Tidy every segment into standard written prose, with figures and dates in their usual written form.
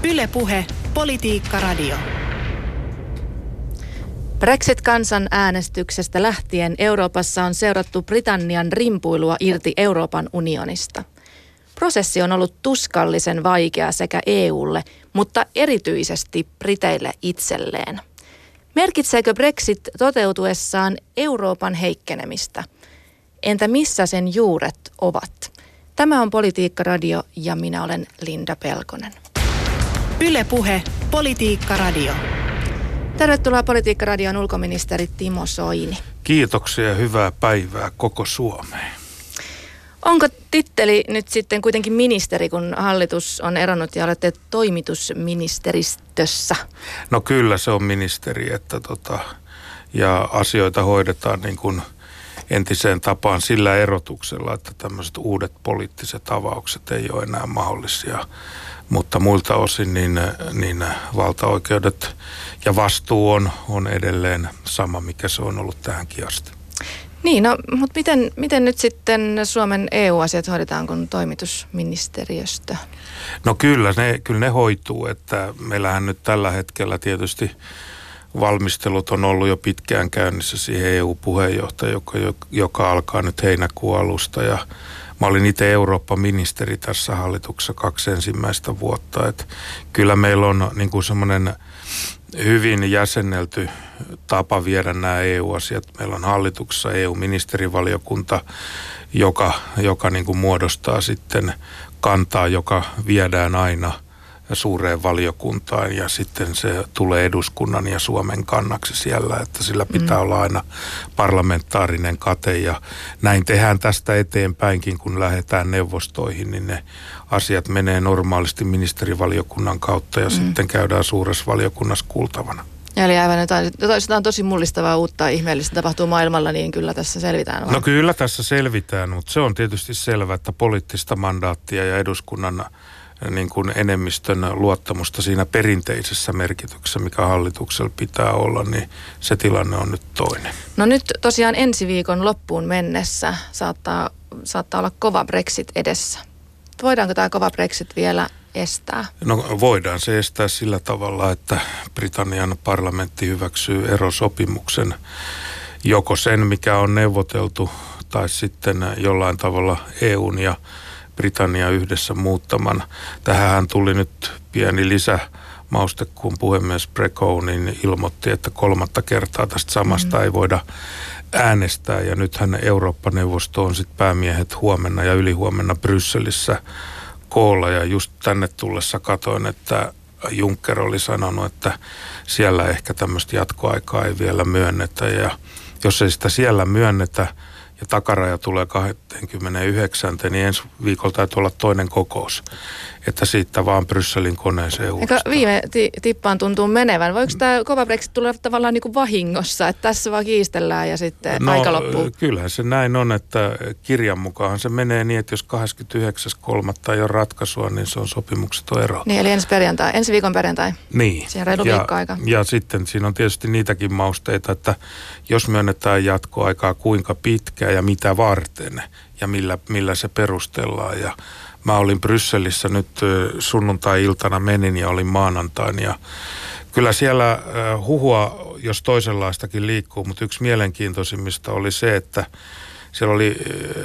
Yle Puhe, Politiikka Radio. Brexit-kansanäänestyksestä lähtien Euroopassa on seurattu Britannian rimpuilua irti Euroopan unionista. Prosessi on ollut tuskallisen vaikea sekä EUlle, mutta erityisesti briteille itselleen. Merkitseekö Brexit toteutuessaan Euroopan heikkenemistä? Entä missä sen juuret ovat? Tämä on Politiikka Radio ja minä olen Linda Pelkonen. Yle Puhe, Politiikka Radio. Tervetuloa Politiikka Radion ulkoministeri Timo Soini. Kiitoksia ja hyvää päivää koko Suomeen. Onko titteli nyt sitten kuitenkin ministeri, kun hallitus on eronnut ja olette toimitusministeristössä? No kyllä se on ministeri, ja asioita hoidetaan niin kuin entiseen tapaan sillä erotuksella, että tämmöiset uudet poliittiset avaukset ei ole enää mahdollisia. Mutta muilta osin niin valtaoikeudet ja vastuu on edelleen sama, mikä se on ollut tähänkin asti. Niin, no, mutta miten nyt sitten Suomen EU-asiat hoidetaan, kun toimitusministeriöstä? No kyllä ne hoituu, että meillähän nyt tällä hetkellä tietysti valmistelut on ollut jo pitkään käynnissä siihen EU-puheenjohtaja, joka alkaa nyt heinäkuun alusta ja mä olin itse Eurooppa-ministeri tässä hallituksessa 2 ensimmäistä vuotta. Että kyllä meillä on niin kuin semmoinen hyvin jäsennelty tapa viedä nämä EU-asiat. Meillä on hallituksessa EU-ministerivaliokunta, joka niin kuin muodostaa sitten kantaa, joka viedään aina suureen valiokuntaan ja sitten se tulee eduskunnan ja Suomen kannaksi siellä, että sillä pitää olla aina parlamentaarinen kate ja näin tehdään tästä eteenpäinkin, kun lähdetään neuvostoihin, niin ne asiat menee normaalisti ministerivaliokunnan kautta ja sitten käydään suuressa valiokunnassa kuultavana. Eli aivan jotain tosi mullistavaa uutta ihmeellistä tapahtuu maailmalla, niin kyllä tässä selvitään. Vai? No kyllä tässä selvitään, mutta se on tietysti selvä, että poliittista mandaattia ja eduskunnan niin kuin enemmistön luottamusta siinä perinteisessä merkityksessä, mikä hallituksella pitää olla, niin se tilanne on nyt toinen. No nyt tosiaan ensi viikon loppuun mennessä saattaa olla kova Brexit edessä. Voidaanko tämä kova Brexit vielä estää? No voidaan se estää sillä tavalla, että Britannian parlamentti hyväksyy erosopimuksen, joko sen, mikä on neuvoteltu, tai sitten jollain tavalla EUn ja Britannia yhdessä muuttaman. Tähän tuli nyt pieni lisämauste, kun puhemies Brecow niin ilmoitti, että 3. kertaa tästä samasta ei voida äänestää. Ja nythän Eurooppa-neuvosto on sitten päämiehet huomenna ja ylihuomenna Brysselissä koolla. Ja just tänne tullessa katoin, että Juncker oli sanonut, että siellä ehkä tämmöistä jatkoaikaa ei vielä myönnetä. Ja jos ei sitä siellä myönnetä, ja takaraja tulee 29, niin ensi viikolla täytyy olla toinen kokous, että siitä vaan Brysselin koneeseen uudestaan. Eikä viime tippaan tuntuu menevän. Voiko tämä kova Brexit tulla tavallaan niin kuin vahingossa, että tässä vaan kiistellään ja sitten aika loppuu? Kyllähän se näin on, että kirjan mukaan se menee niin, että jos 29.3. ei ole ratkaisua, niin se on sopimukseton ero. Niin, eli ensi viikon perjantai. Niin. Siihen reilu viikkoaika. Ja sitten siinä on tietysti niitäkin mausteita, että jos myönnetään jatkoaikaa, kuinka pitkään ja mitä varten ja millä se perustellaan. Ja mä olin Brysselissä nyt sunnuntai-iltana menin ja olin maanantain ja kyllä siellä huhua, jos toisenlaistakin liikkuu, mutta yksi mielenkiintoisimmista oli se, että siellä oli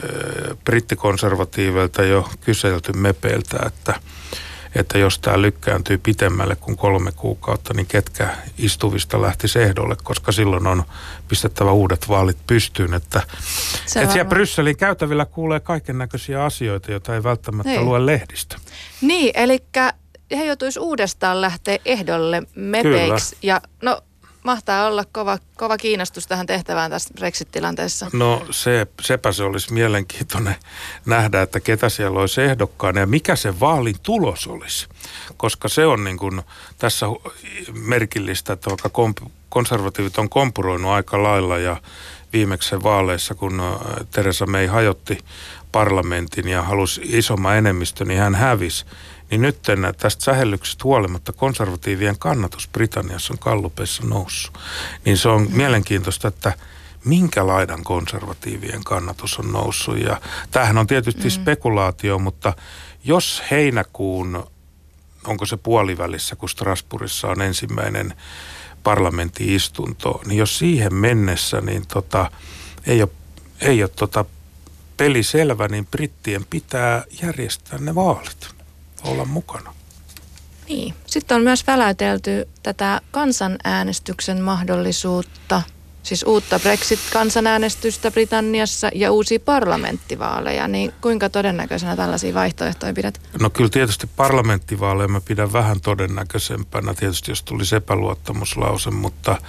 brittikonservatiiveilta jo kyselty mepeiltä, että jos tämä lykkääntyy pitemmälle kuin 3 kuukautta, niin ketkä istuvista lähtisi ehdolle, koska silloin on pistettävä uudet vaalit pystyyn. Että siellä Brysselin käytävillä kuulee kaiken näköisiä asioita, joita ei välttämättä lue lehdistä. Niin, eli he joutuisi uudestaan lähteä ehdolle mepeiksi. Kyllä. Ja no mahtaa olla kova kiinnostus tähän tehtävään tässä Brexit-tilanteessa. No sepä se olisi mielenkiintoinen nähdä, että ketä siellä olisi ehdokkaana ja mikä se vaalin tulos olisi. Koska se on niin kuin tässä merkillistä, että vaikka konservatiivit on kompuroinut aika lailla ja viimeksi vaaleissa, kun Theresa May hajotti parlamentin ja halusi isomman enemmistön, niin hän hävisi. Niin nyt tästä sähellyksestä huolimatta konservatiivien kannatus Britanniassa on gallupeissa noussut. Niin se on mielenkiintoista, että minkä laidan konservatiivien kannatus on noussut. Ja tämähän on tietysti spekulaatio, mutta jos heinäkuun onko se puolivälissä, kun Strasbourgissa on ensimmäinen parlamentti-istunto, niin jos siihen mennessä niin ei ole peli selvä, niin brittien pitää järjestää ne vaalit, olla mukana. Niin. Sitten on myös väläytelty tätä kansanäänestyksen mahdollisuutta, siis uutta Brexit-kansanäänestystä Britanniassa ja uusia parlamenttivaaleja, niin kuinka todennäköisenä tällaisia vaihtoehtoja pidät? No kyllä tietysti parlamenttivaaleja mä pidän vähän todennäköisempänä, tietysti jos tulisi epäluottamuslause, mutta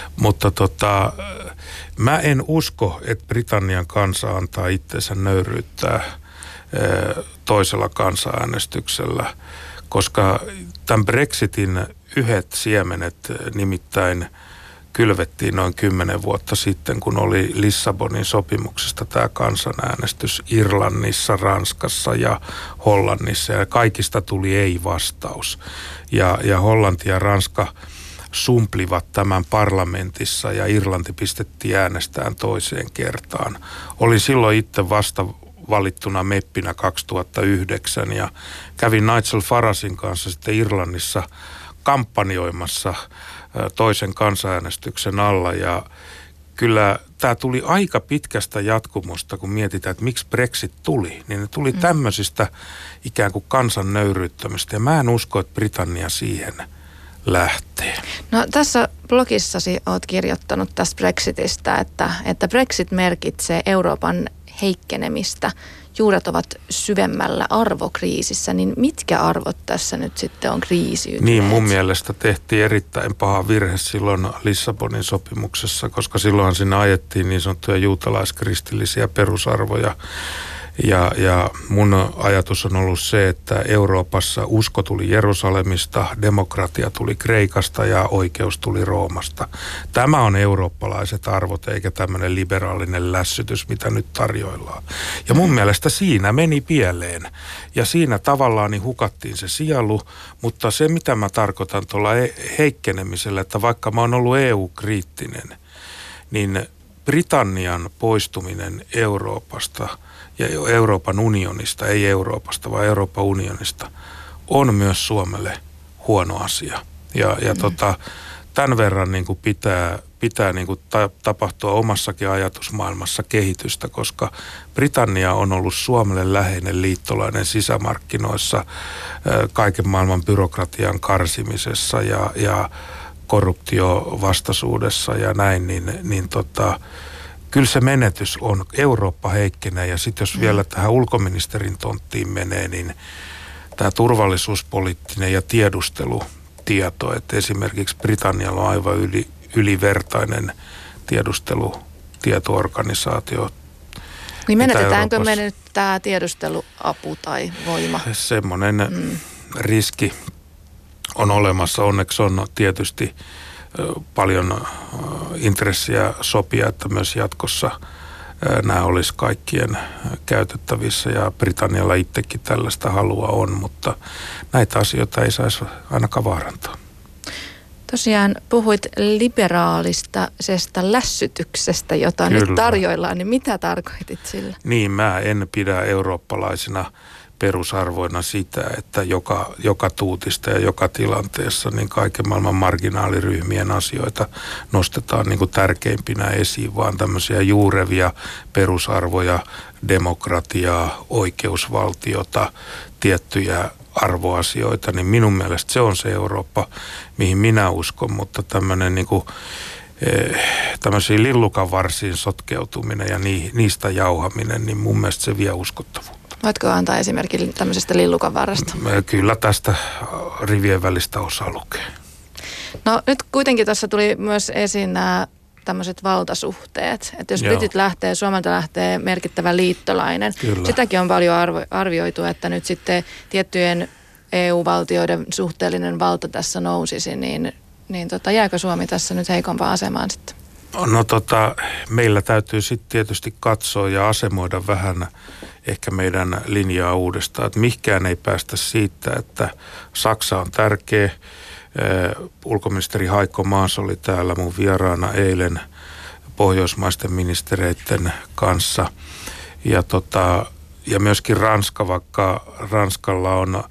mä en usko, että Britannian kansa antaa itseensä nöyryyttää toisella kansanäänestyksellä, koska tämän Brexitin yhdet siemenet nimittäin kylvettiin noin 10 vuotta sitten, kun oli Lissabonin sopimuksesta tämä kansanäänestys Irlannissa, Ranskassa ja Hollannissa, ja kaikista tuli ei-vastaus. Ja Hollanti ja Ranska sumplivat tämän parlamentissa ja Irlanti pistettiin äänestään toiseen kertaan. Oli silloin itse vasta valittuna meppinä 2009 ja kävin Nigel Faragen kanssa sitten Irlannissa kampanjoimassa toisen kansanäänestyksen alla, ja kyllä tämä tuli aika pitkästä jatkumusta, kun mietitään, että miksi Brexit tuli, niin ne tuli tämmöisistä ikään kuin kansan nöyryyttämistä, ja mä en usko, että Britannia siihen lähtee. No tässä blogissasi olet kirjoittanut tästä Brexitistä, että Brexit merkitsee Euroopan heikkenemistä. Juuret ovat syvemmällä arvokriisissä, niin mitkä arvot tässä nyt sitten on kriisiytyneet? Niin, mun mielestä tehtiin erittäin paha virhe silloin Lissabonin sopimuksessa, koska silloinhan siinä ajettiin niin sanottuja juutalaiskristillisiä perusarvoja. Ja mun ajatus on ollut se, että Euroopassa usko tuli Jerusalemista, demokratia tuli Kreikasta ja oikeus tuli Roomasta. Tämä on eurooppalaiset arvot, eikä tämmöinen liberaalinen lässytys, mitä nyt tarjoillaan. Ja mun mielestä siinä meni pieleen. Ja siinä tavallaan niin hukattiin se sielu, mutta se mitä mä tarkoitan tuolla heikkenemisellä, että vaikka mä oon ollut EU-kriittinen, niin Britannian poistuminen Euroopasta ja Euroopan unionista, ei Euroopasta, vaan Euroopan unionista, on myös Suomelle huono asia. Ja tämän verran niin kuin pitää niin kuin tapahtua omassakin ajatusmaailmassa kehitystä, koska Britannia on ollut Suomelle läheinen liittolainen sisämarkkinoissa, kaiken maailman byrokratian karsimisessa ja korruptiovastaisuudessa ja näin, niin kyllä se menetys on, Eurooppa heikkenee, ja sitten jos vielä tähän ulkoministerin tonttiin menee, niin tämä turvallisuuspoliittinen ja tiedustelutieto, että esimerkiksi Britannialla on aivan ylivertainen tiedustelutieto-organisaatio. Niin menetetäänkö me nyt tämä tiedusteluapu tai voima? Semmoinen riski on olemassa. Onneksi on tietysti paljon intressiä sopia, että myös jatkossa nämä olisi kaikkien käytettävissä, ja Britannialla itsekin tällaista halua on, mutta näitä asioita ei saisi ainakaan vaarantaa. Tosiaan puhuit liberaalisesta lässytyksestä, jota Kyllä. nyt tarjoillaan, niin mitä tarkoitit sillä? Niin, mä en pidä eurooppalaisina perusarvoina sitä, että joka tuutista ja joka tilanteessa niin kaiken maailman marginaaliryhmien asioita nostetaan niin kuin tärkeimpinä esiin, vaan tämmöisiä juurevia perusarvoja, demokratiaa, oikeusvaltiota, tiettyjä arvoasioita, niin minun mielestä se on se Eurooppa, mihin minä uskon, mutta tämmöinen niin kuin tämmöisiin lillukanvarsiin sotkeutuminen ja niistä jauhaminen, niin mun mielestä se vie uskottavuutta. Voitko antaa esimerkiksi tämmöisestä lillukanvarresta? Kyllä tästä rivien välistä osaa lukea. No nyt kuitenkin tuossa tuli myös esiin nämä tämmöiset valtasuhteet. Että jos britit lähtee, Suomelta lähtee merkittävä liittolainen. Kyllä. Sitäkin on paljon arvioitu, että nyt sitten tiettyjen EU-valtioiden suhteellinen valta tässä nousisi, niin jääkö Suomi tässä nyt heikompaan asemaan sitten? No meillä täytyy sitten tietysti katsoa ja asemoida vähän ehkä meidän linjaa uudestaan, että mihinkään ei päästä siitä, että Saksa on tärkeä. Ulkoministeri Heiko Maas oli täällä mun vieraana eilen pohjoismaisten ministereiden kanssa. Ja myöskin Ranska, vaikka Ranskalla on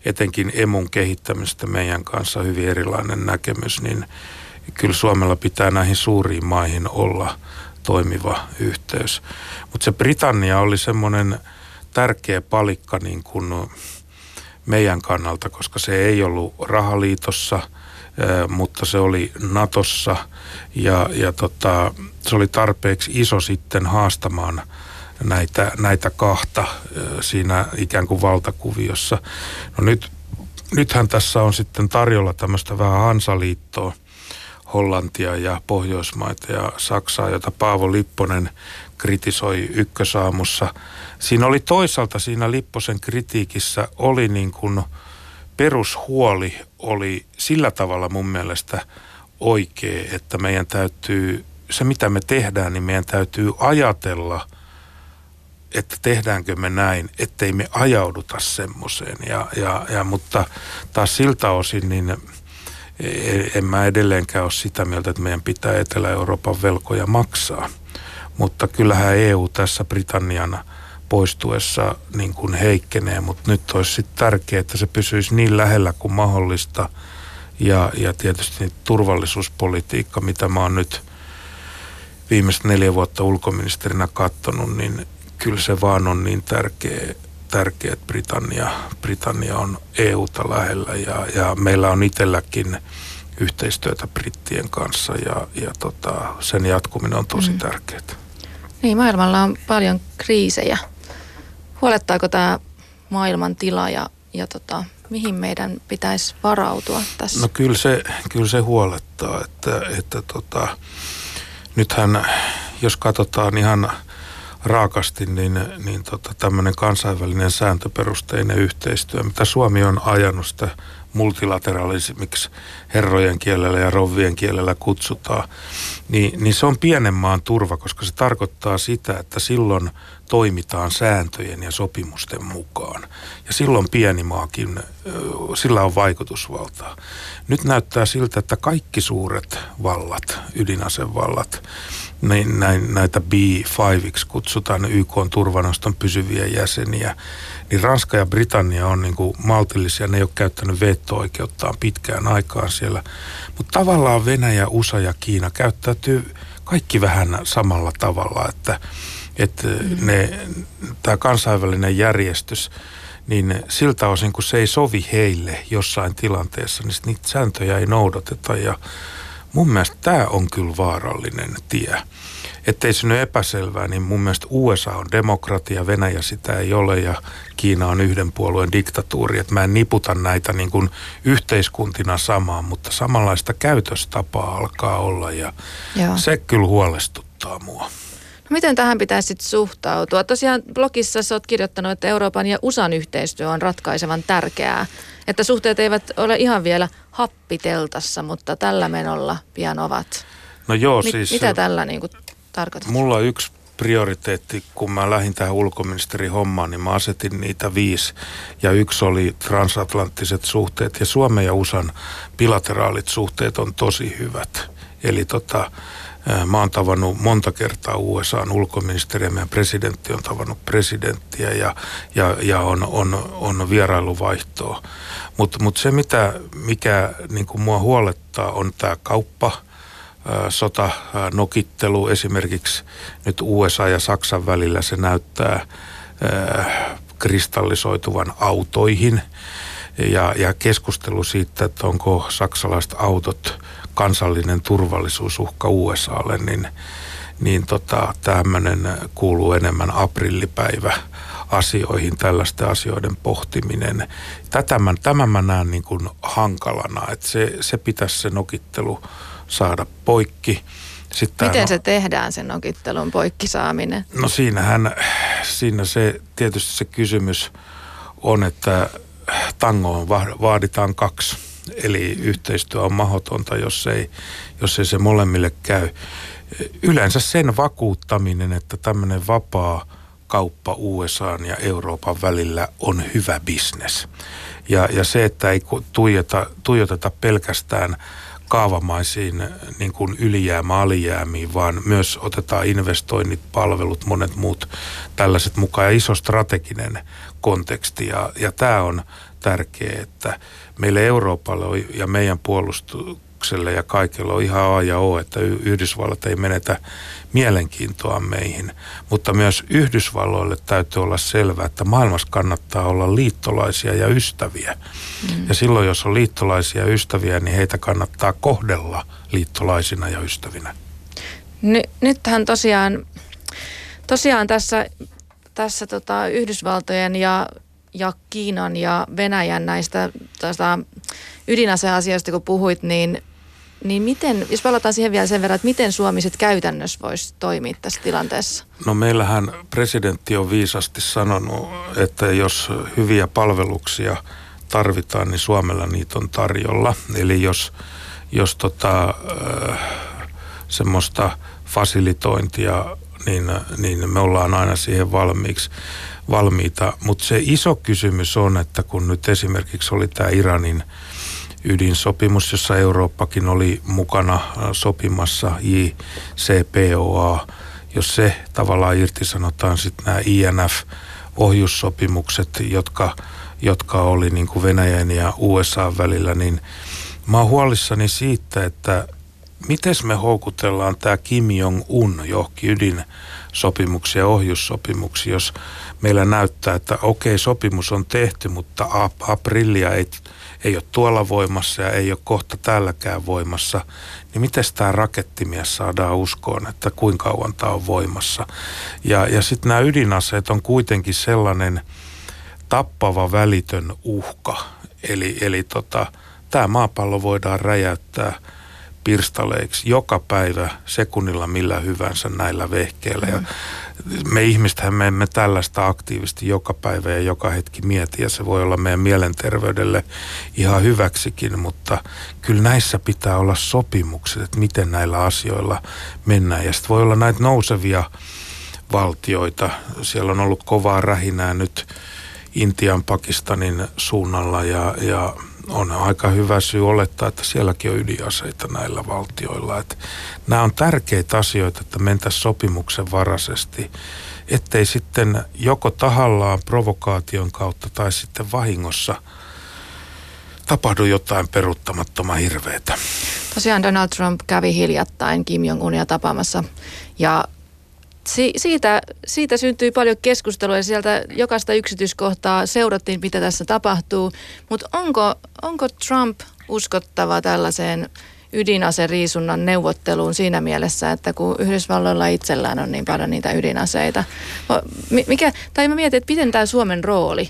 etenkin emun kehittämistä meidän kanssa hyvin erilainen näkemys, niin kyllä Suomella pitää näihin suuriin maihin olla toimiva yhteys. Mutta se Britannia oli semmoinen tärkeä palikka niin kuin meidän kannalta, koska se ei ollut rahaliitossa, mutta se oli Natossa ja se oli tarpeeksi iso sitten haastamaan näitä kahta siinä ikään kuin valtakuviossa. No nythän tässä on sitten tarjolla tämmöistä vähän Hansaliittoa, Hollantia ja Pohjoismaita ja Saksaa, jota Paavo Lipponen kritisoi Ykkösaamussa. Siinä oli toisaalta siinä Lipposen kritiikissä oli niin kuin perushuoli oli sillä tavalla mun mielestä oikea, että meidän täytyy, se mitä me tehdään, niin meidän täytyy ajatella, että tehdäänkö me näin, ettei me ajauduta semmoiseen. Mutta taas siltä osin, niin en mä edelleenkään ole sitä mieltä, että meidän pitää Etelä-Euroopan velkoja maksaa. Mutta kyllähän EU tässä Britannian poistuessa niin kuin heikkenee, mutta nyt olisi sitten tärkeää, että se pysyisi niin lähellä kuin mahdollista. Ja tietysti turvallisuuspolitiikka, mitä mä oon nyt viimeiset 4 vuotta ulkoministerinä katsonut, niin kyllä se vaan on niin tärkeä, että Britannia on EUta lähellä ja meillä on itselläkin yhteistyötä brittien kanssa ja sen jatkuminen on tosi tärkeää. Niin, maailmalla on paljon kriisejä. Huolettaako tämä maailman tila ja mihin meidän pitäisi varautua tässä? No kyllä se huolettaa, että nythän jos katsotaan ihan raakasti, niin tämmöinen kansainvälinen sääntöperusteinen yhteistyö, mitä Suomi on ajanut sitä multilateralismiksi herrojen kielellä ja rovvien kielellä kutsutaan, niin se on pienen maan turva, koska se tarkoittaa sitä, että silloin toimitaan sääntöjen ja sopimusten mukaan. Ja silloin pieni maakin, sillä on vaikutusvaltaa. Nyt näyttää siltä, että kaikki suuret vallat, ydinasevallat, näitä B5 kutsutaan, YK:n turvaneuvoston pysyviä jäseniä, niin Ranska ja Britannia on niin kuin maltillisia, ne ei ole käyttänyt veto-oikeuttaan pitkään aikaan siellä. Mutta tavallaan Venäjä, USA ja Kiina käyttäytyy kaikki vähän samalla tavalla, että tämä kansainvälinen järjestys, niin siltä osin kun se ei sovi heille jossain tilanteessa, niin niitä sääntöjä ei noudateta ja mun mielestä tämä on kyllä vaarallinen tie. Ettei synny epäselvää, niin mun mielestä USA on demokratia, Venäjä sitä ei ole ja Kiina on yhden puolueen diktatuuri. Että mä en niputa näitä niin kuin yhteiskuntina samaan, mutta samanlaista käytöstapaa alkaa olla ja se kyllä huolestuttaa mua. No miten tähän pitäisi sitten suhtautua? Tosiaan blogissa sä oot kirjoittanut, että Euroopan ja USAn yhteistyö on ratkaisevan tärkeää. Että suhteet eivät ole ihan vielä happiteltassa, mutta tällä menolla pian ovat. No joo, siis mitä tällä niin kuin tarkoitat? Mulla on yksi prioriteetti, kun mä lähdin tähän ulkoministerin hommaan, niin mä asetin niitä 5. Ja yksi oli transatlanttiset suhteet ja Suomen ja USAn bilateraalit suhteet on tosi hyvät. Eli mä oon tavannut monta kertaa USA:n ulkoministeriä, meidän presidentti on tavannut presidenttiä ja on vierailuvaihtoa. Mutta se, mikä niin kuin mua huolettaa, on tämä kauppa, sotanokittelu. Esimerkiksi nyt USA ja Saksan välillä se näyttää kristallisoituvan autoihin ja keskustelu siitä, että onko saksalaiset autot kansallinen turvallisuusuhka USAlle, niin tämmöinen kuuluu enemmän aprillipäivä asioihin, tällaisten asioiden pohtiminen. Tämän mä näen niin kuin hankalana, että se pitäisi se nokittelu saada poikki. Miten se tehdään, sen nokittelun poikki saaminen? No siinä se tietysti se kysymys on, että tangoon vaaditaan 2. Eli yhteistyö on mahdotonta, jos ei se molemmille käy. Yleensä sen vakuuttaminen, että tämmöinen vapaa kauppa USA:n ja Euroopan välillä on hyvä bisnes. Ja se, että ei tuijoteta pelkästään kaavamaisiin niin kuin alijäämiin, vaan myös otetaan investoinnit, palvelut, monet muut tällaiset mukaan ja iso strateginen konteksti. Ja tämä tärkeä, että meille Euroopalle ja meidän puolustukselle ja kaikilla on ihan A ja O, että Yhdysvallat ei menetä mielenkiintoa meihin. Mutta myös Yhdysvalloille täytyy olla selvää, että maailmassa kannattaa olla liittolaisia ja ystäviä. Ja silloin, jos on liittolaisia ja ystäviä, niin heitä kannattaa kohdella liittolaisina ja ystävinä. Nythän tosiaan tässä Yhdysvaltojen ja Kiinan ja Venäjän näistä ydinaseasioista, kun puhuit, niin miten, jos palataan siihen vielä sen verran, että miten Suomi sitten käytännössä voisi toimia tässä tilanteessa? No meillähän presidentti on viisasti sanonut, että jos hyviä palveluksia tarvitaan, niin Suomella niitä on tarjolla. Eli jos semmoista fasilitointia, niin me ollaan aina siihen valmiita. Mutta se iso kysymys on, että kun nyt esimerkiksi oli tämä Iranin ydinsopimus, jossa Eurooppakin oli mukana sopimassa, JCPOA, jos se tavallaan irtisanotaan sitten nämä INF-ohjussopimukset, jotka oli niin kuin Venäjän ja USA välillä, niin mä oon huolissani siitä, että miten me houkutellaan tämä Kim Jong-un johonkin ydinsopimuksia ja ohjussopimuksia, jos meillä näyttää, että okei, sopimus on tehty, mutta aprillia ei ole tuolla voimassa ja ei ole kohta täälläkään voimassa, niin miten tämä rakettimies saadaan uskoon, että kuinka kauan tämä on voimassa. Ja sitten nämä ydinaseet on kuitenkin sellainen tappava välitön uhka, eli tämä maapallo voidaan räjäyttää pirstaleiksi joka päivä sekunnilla millä hyvänsä näillä vehkeillä. Ja me ihmistähän me emme tällaista aktiivisesti joka päivä ja joka hetki mieti, ja se voi olla meidän mielenterveydelle ihan hyväksikin, mutta kyllä näissä pitää olla sopimukset, että miten näillä asioilla mennään. Ja sitten voi olla näitä nousevia valtioita. Siellä on ollut kovaa rähinää nyt Intian, Pakistanin suunnalla ja on aika hyvä syy olettaa, että sielläkin on ydinaseita näillä valtioilla. Että nämä on tärkeitä asioita, että mentäisiin sopimuksen varaisesti, ettei sitten joko tahallaan provokaation kautta tai sitten vahingossa tapahdu jotain peruuttamattoman hirveätä. Tosiaan Donald Trump kävi hiljattain Kim Jong-unia tapaamassa ja siitä syntyi paljon keskustelua ja sieltä jokaista yksityiskohtaa seurattiin, mitä tässä tapahtuu. Mutta onko Trump uskottava tällaiseen ydinaseriisunnan neuvotteluun siinä mielessä, että kun Yhdysvalloilla itsellään on niin paljon niitä ydinaseita? Mä mietin, että miten tämä Suomen rooli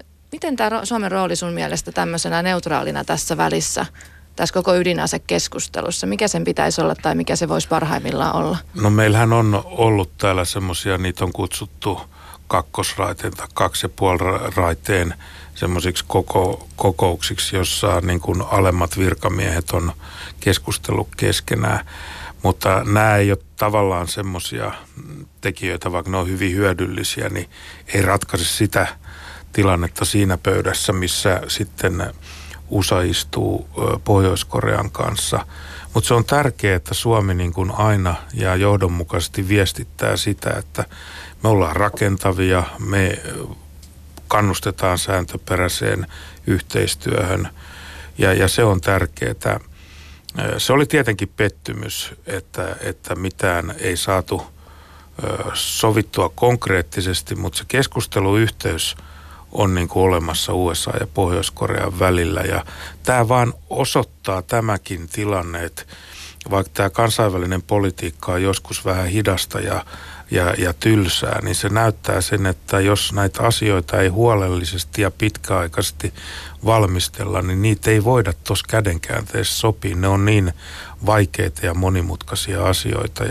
sun mielestä tämmöisenä neutraalina tässä välissä, tässä koko ydinasekeskustelussa? Mikä sen pitäisi olla tai mikä se voisi parhaimmillaan olla? No meillähän on ollut täällä semmoisia, niitä on kutsuttu kakkosraiteen tai 2,5 raiteen semmoisiksi kokouksiksi, jossa niin kuin alemmat virkamiehet on keskustellut keskenään. Mutta nämä ei ole tavallaan semmoisia tekijöitä, vaikka ne on hyvin hyödyllisiä, niin ei ratkaise sitä tilannetta siinä pöydässä, missä sitten USA istuu Pohjois-Korean kanssa. Mutta se on tärkeää, että Suomi niin kuin aina ja johdonmukaisesti viestittää sitä, että me ollaan rakentavia, me kannustetaan sääntöperäiseen yhteistyöhön ja se on tärkeää. Se oli tietenkin pettymys, että mitään ei saatu sovittua konkreettisesti, mutta se keskusteluyhteys on niin kuin olemassa USA ja Pohjois-Korean välillä. Ja tämä vaan osoittaa tämäkin tilanne, että vaikka tämä kansainvälinen politiikka on joskus vähän hidasta ja tylsää, niin se näyttää sen, että jos näitä asioita ei huolellisesti ja pitkäaikaisesti valmistella, niin niitä ei voida tuossa kädenkäänteessä sopia. Ne on niin vaikeita ja monimutkaisia asioita.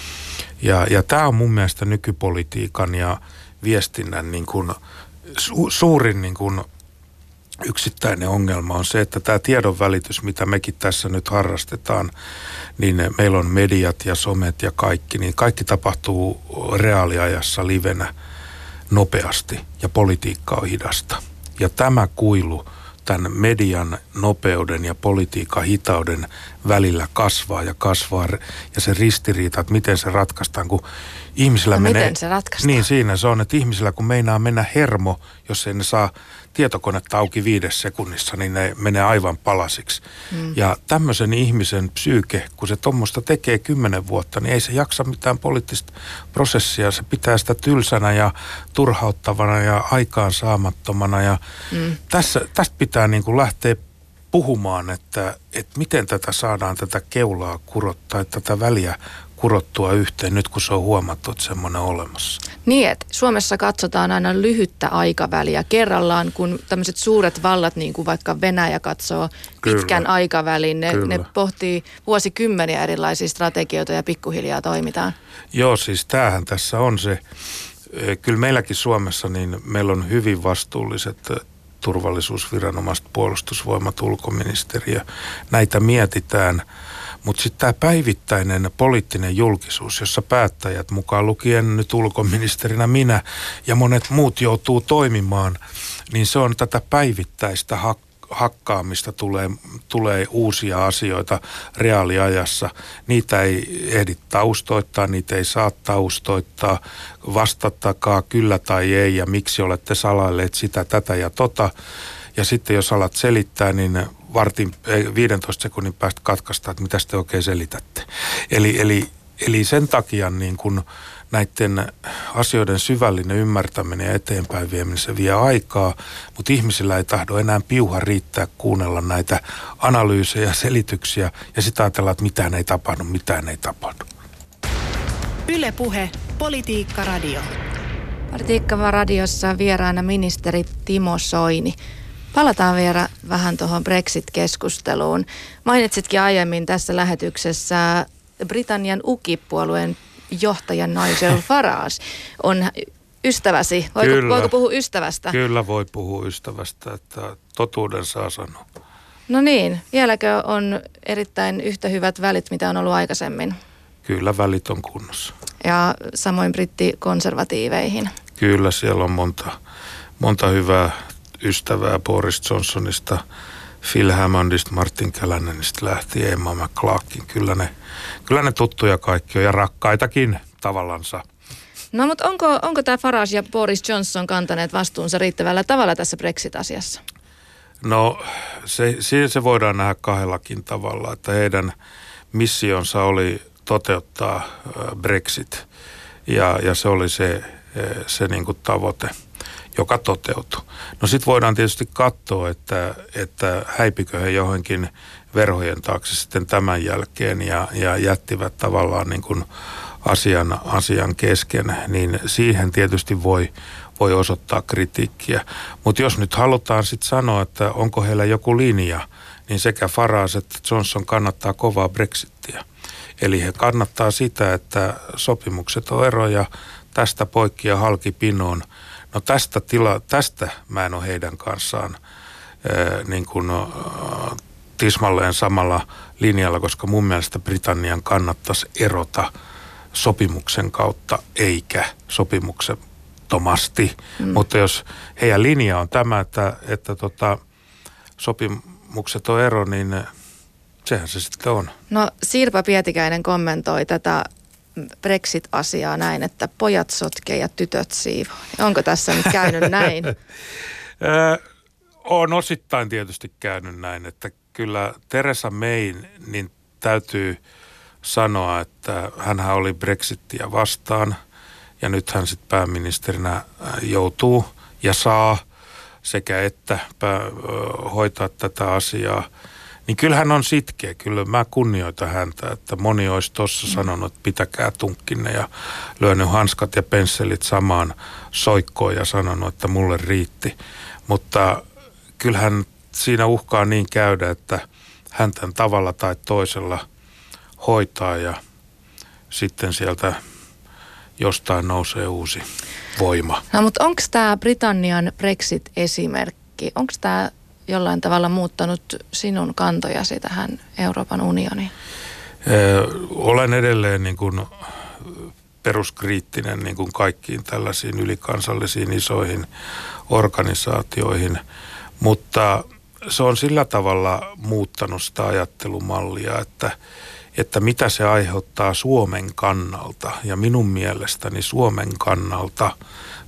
Ja tämä on mun mielestä nykypolitiikan ja viestinnän niin kuin suurin niin kuin yksittäinen ongelma on se, että tämä tiedonvälitys, mitä mekin tässä nyt harrastetaan, niin meillä on mediat ja somet ja kaikki, niin kaikki tapahtuu reaaliajassa livenä nopeasti ja politiikka on hidasta. Ja tämä kuilu tämän median nopeuden ja politiikan hitauden välillä kasvaa ja kasvaa ja se ristiriita, että miten se ratkaistaan, kun ihmisillä menee... Miten se ratkaistaan? Niin siinä se on, että ihmisillä kun meinaa mennä hermo, jos ei ne saa tietokonetta auki 5 sekunnissa, niin ne menee aivan palasiksi. Ja tämmöisen ihmisen psyyke, kun se tuommoista tekee 10 vuotta, niin ei se jaksa mitään poliittista prosessia. Se pitää sitä tylsänä ja turhauttavana ja aikaansaamattomana. Ja tästä pitää niin kuin lähteä puhumaan, että miten tätä saadaan, tätä keulaa kurottaa, tätä väliä kurottua yhteen nyt, kun se on huomattu, että semmoinen on olemassa. Niin, että Suomessa katsotaan aina lyhyttä aikaväliä kerrallaan, kun tämmöiset suuret vallat, niin kuin vaikka Venäjä katsoo pitkän aikavälin, ne pohtii vuosikymmeniä erilaisia strategioita ja pikkuhiljaa toimitaan. Joo, siis tämähän tässä on se. Kyllä meilläkin Suomessa, niin meillä on hyvin vastuulliset turvallisuusviranomaiset, puolustusvoimat, ulkoministeriö. Näitä mietitään. Mutta sitten tämä päivittäinen poliittinen julkisuus, jossa päättäjät, mukaan lukien nyt ulkoministerinä minä ja monet muut joutuu toimimaan, niin se on tätä päivittäistä hakkaamista, tulee uusia asioita reaaliajassa. Niitä ei ehdi taustoittaa, niitä ei saa taustoittaa, vastattakaa kyllä tai ei ja miksi olette salailleet sitä, tätä ja tota. Ja sitten jos alat selittää, niin 15 sekunnin päästä katkaistaan, että mitä te oikein selitätte. Eli sen takia niin kun näiden asioiden syvällinen ymmärtäminen ja eteenpäin vieminen, se vie aikaa, mutta ihmisillä ei tahdo enää piuha riittää kuunnella näitä analyysejä ja selityksiä ja sitten ajatellaan, että mitään ei tapahdu. Yle Puhe, Politiikka Radio. Politiikka radiossa vieraana ministeri Timo Soini. Palataan vielä vähän tuohon Brexit-keskusteluun. Mainitsitkin aiemmin tässä lähetyksessä Britannian UKIP-puolueen johtaja Nigel Farage on ystäväsi. Voiko puhua ystävästä? Kyllä voi puhua ystävästä, että totuuden saa sanoa. No niin, vieläkö on erittäin yhtä hyvät välit, mitä on ollut aikaisemmin? Kyllä välit on kunnossa. Ja samoin brittikonservatiiveihin? Kyllä, siellä on monta hyvää ystävää Boris Johnsonista, Phil Hammondista, Martin Callananista lähtien, Emma McClarkin. Kyllä ne tuttuja kaikki on ja rakkaitakin tavallansa. No mutta onko tämä Farage ja Boris Johnson kantaneet vastuunsa riittävällä tavalla tässä Brexit-asiassa? No se voidaan nähdä kahdellakin tavalla, että heidän missionsa oli toteuttaa Brexit ja se oli se niin kuin tavoite, joka toteutui. No sitten voidaan tietysti katsoa, että häipikö he johonkin verhojen taakse sitten tämän jälkeen ja jättivät tavallaan niin kuin asian kesken, niin siihen tietysti voi osoittaa kritiikkiä. Mutta jos nyt halutaan sitten sanoa, että onko heillä joku linja, niin sekä Farage että Johnson kannattaa kovaa Brexittiä. Eli he kannattaa sitä, että sopimukset on eroja tästä poikki ja halki pinoon. No tästä mä en ole heidän kanssaan niin kuin tismalleen samalla linjalla, koska mun mielestä Britannian kannattaisi erota sopimuksen kautta eikä sopimuksettomasti. Mutta jos heidän linja on tämä, että sopimukset on ero, niin sehän se sitten on. No Sirpa Pietikäinen kommentoi tätä Brexit-asiaa näin, että pojat sotkee ja tytöt siivoo. Onko tässä nyt käynyt näin? On osittain tietysti käynyt näin, että kyllä Theresa May niin täytyy sanoa, että hänhän oli Brexittiä vastaan ja nyt hän sitten pääministerinä joutuu ja saa sekä että hoitaa tätä asiaa. Niin kyllähän on sitkeä. Kyllä mä kunnioitan häntä, että moni olisi tuossa sanonut, että pitäkää tunkkinne ja lyönyt hanskat ja pensselit samaan soikkoon ja sanonut, että mulle riitti. Mutta kyllähän siinä uhkaa niin käydä, että hän tämän tavalla tai toisella hoitaa ja sitten sieltä jostain nousee uusi voima. No mutta onko tämä Britannian Brexit-esimerkki, onko tämä jollain tavalla muuttanut sinun kantojasi tähän Euroopan unioniin? Olen edelleen niin kuin peruskriittinen niin kuin kaikkiin tällaisiin ylikansallisiin isoihin organisaatioihin, mutta se on sillä tavalla muuttanut sitä ajattelumallia, että mitä se aiheuttaa Suomen kannalta. Ja minun mielestäni Suomen kannalta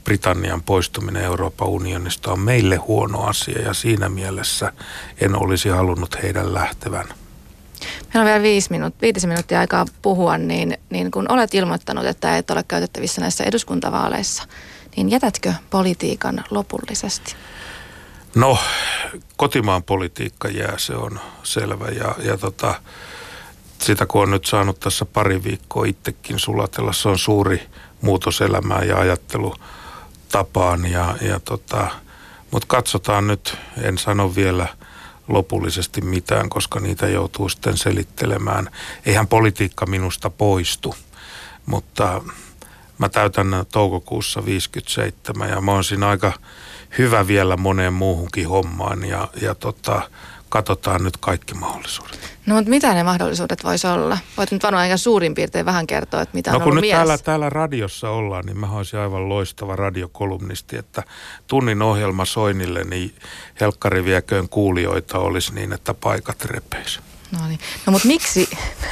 Britannian poistuminen Euroopan unionista on meille huono asia ja siinä mielessä en olisi halunnut heidän lähtevän. Meillä on vielä 5 minuuttia aikaa puhua, niin kun olet ilmoittanut, että et ole käytettävissä näissä eduskuntavaaleissa, niin jätätkö politiikan lopullisesti? No, kotimaan politiikka jää, se on selvä ja sitä kun on nyt saanut tässä pari viikkoa itsekin sulatella, se on suuri muutos elämään ja ajattelutapaan mutta katsotaan nyt, en sano vielä lopullisesti mitään, koska niitä joutuu sitten selittelemään. Eihän politiikka minusta poistu, mutta mä täytän toukokuussa 57 ja mä oon siinä aika hyvä vielä moneen muuhunkin hommaan ja katsotaan nyt kaikki mahdollisuudet. No mutta mitä ne mahdollisuudet voisi olla? Voit nyt varmaan aika suurin piirtein vähän kertoa, että mitä on ollut mielessä. No kun nyt täällä radiossa ollaan, niin mä olisin aivan loistava radiokolumnisti, että tunnin ohjelma Soinille, niin helkkari vieköön kuulijoita olisi niin, että paikat repeisi. No niin. No mutta miksi?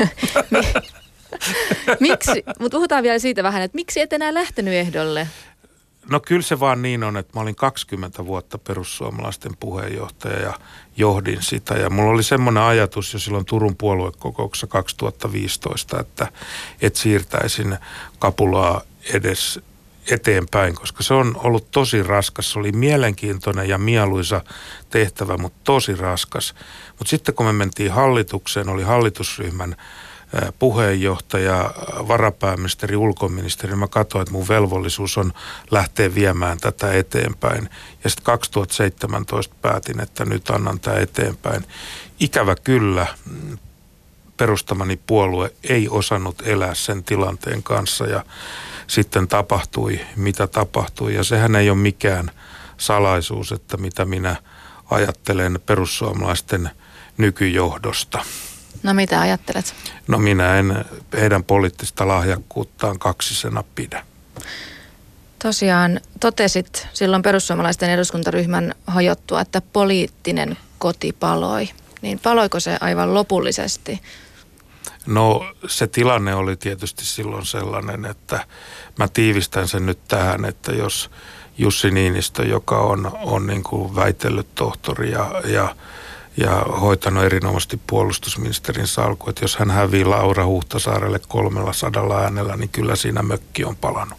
Miksi? Mutta puhutaan vielä siitä vähän, että miksi et enää lähtenyt ehdolle? No kyllä se vaan niin on, että mä olin 20 vuotta perussuomalaisten puheenjohtaja ja johdin sitä. Ja mulla oli semmoinen ajatus jo silloin Turun puoluekokouksessa 2015, että siirtäisin kapulaa edes eteenpäin, koska se on ollut tosi raskas. Se oli mielenkiintoinen ja mieluisa tehtävä, mutta tosi raskas. Mutta sitten kun me mentiin hallitukseen, oli hallitusryhmän puheenjohtaja, varapääministeri, ulkoministeri, mä katsoin, että mun velvollisuus on lähteä viemään tätä eteenpäin. Ja sitten 2017 päätin, että nyt annan tämä eteenpäin. Ikävä kyllä, perustamani puolue ei osannut elää sen tilanteen kanssa ja sitten tapahtui, mitä tapahtui. Ja sehän ei ole mikään salaisuus, että mitä minä ajattelen perussuomalaisten nykyjohdosta. No mitä ajattelet? No minä en heidän poliittista lahjakkuuttaan kaksisena pidä. Tosiaan totesit silloin perussuomalaisten eduskuntaryhmän hajottua, että poliittinen koti paloi. Niin paloiko se aivan lopullisesti? No se tilanne oli tietysti silloin sellainen, että mä tiivistän sen nyt tähän, että jos Jussi Niinistö, joka on niin kuin väitellyt tohtori ja hoitanut erinomaisesti puolustusministerin salkku, että jos hän hävii Laura Huhtasaarelle 300 äänellä, niin kyllä siinä mökki on palannut.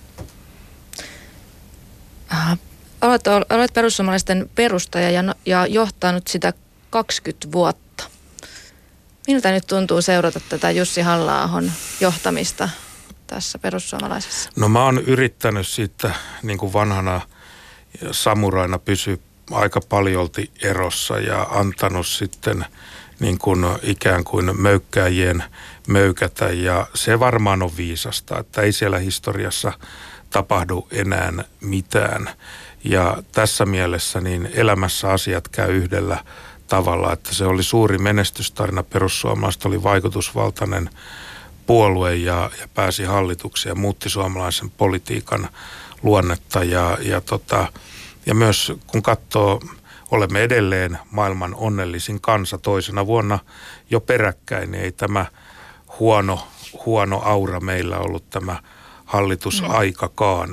Olet perussuomalaisten perustaja ja johtanut sitä 20 vuotta. Miltä nyt tuntuu seurata tätä Jussi Halla-ahon johtamista tässä perussuomalaisessa? No mä oon yrittänyt siitä niin kuin vanhana samuraina pysyä aika paljolti erossa ja antanut sitten niin kuin ikään kuin möykkääjien möykätä ja se varmaan on viisasta, että ei siellä historiassa tapahdu enää mitään ja tässä mielessä niin elämässä asiat käy yhdellä tavalla, että se oli suuri menestystarina, perussuomalaiset oli vaikutusvaltainen puolue ja pääsi hallitukseen ja muutti suomalaisen politiikan luonnetta ja myös kun katsoo, olemme edelleen maailman onnellisin kansa toisena vuonna jo peräkkäin, niin ei tämä huono aura meillä ollut tämä hallitusaikakaan.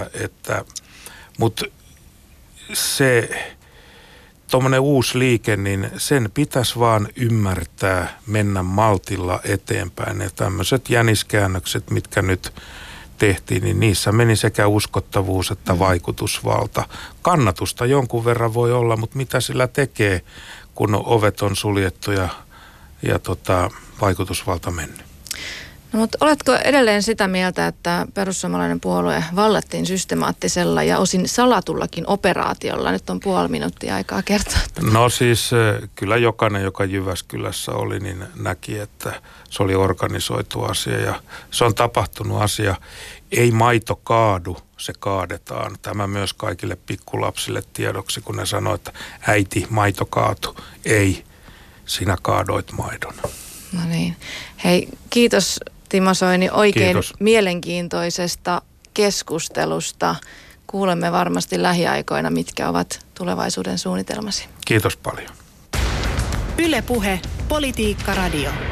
Mutta se tuommoinen uusi liike, niin sen pitäisi vaan ymmärtää mennä maltilla eteenpäin. Ja tämmöiset jäniskäännökset, mitkä nyt tehtiin, niin niissä meni sekä uskottavuus että vaikutusvalta. Kannatusta jonkun verran voi olla, mutta mitä sillä tekee, kun ovet on suljettu ja vaikutusvalta mennyt? No, mutta oletko edelleen sitä mieltä, että perussuomalainen puolue vallattiin systemaattisella ja osin salatullakin operaatiolla? Nyt on 0,5 minuuttia aikaa kertoa. No siis kyllä jokainen, joka Jyväskylässä oli, niin näki, että se oli organisoitu asia ja se on tapahtunut asia. Ei maito kaadu, se kaadetaan. Tämä myös kaikille pikkulapsille tiedoksi, kun ne sanoo, että äiti, maito kaatu. Ei, sinä kaadoit maidon. No niin. Hei, kiitos Timo Soini oikein mielenkiintoisesta keskustelusta. Kuulemme varmasti lähiaikoina, mitkä ovat tulevaisuuden suunnitelmasi. Kiitos paljon. Yle Puhe, Politiikka Radio.